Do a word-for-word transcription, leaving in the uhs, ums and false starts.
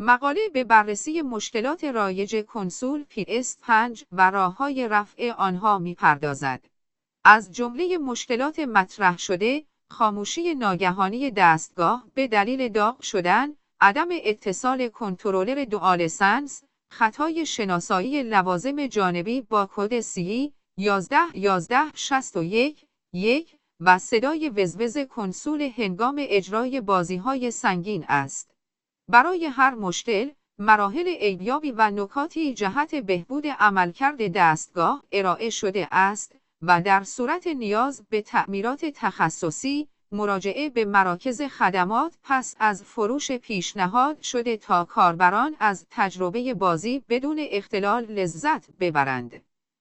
مقاله به بررسی مشکلات رایج کنسول پی اس پنج و راه‌های رفع آنها می‌پردازد. از جمله مشکلات مطرح شده، خاموشی ناگهانی دستگاه به دلیل داغ شدن، عدم اتصال کنترلر دوال سنس، خطای شناسایی لوازم جانبی با کد سی یازده یازده شصت و یک یک و صدای وزوز کنسول هنگام اجرای بازی‌های سنگین است. برای هر مشکل، مراحل عیب‌یابی و نکاتی جهت بهبود عملکرد دستگاه ارائه شده است و در صورت نیاز به تعمیرات تخصصی، مراجعه به مراکز خدمات پس از فروش پیشنهاد شده تا کاربران از تجربه بازی بدون اختلال لذت ببرند.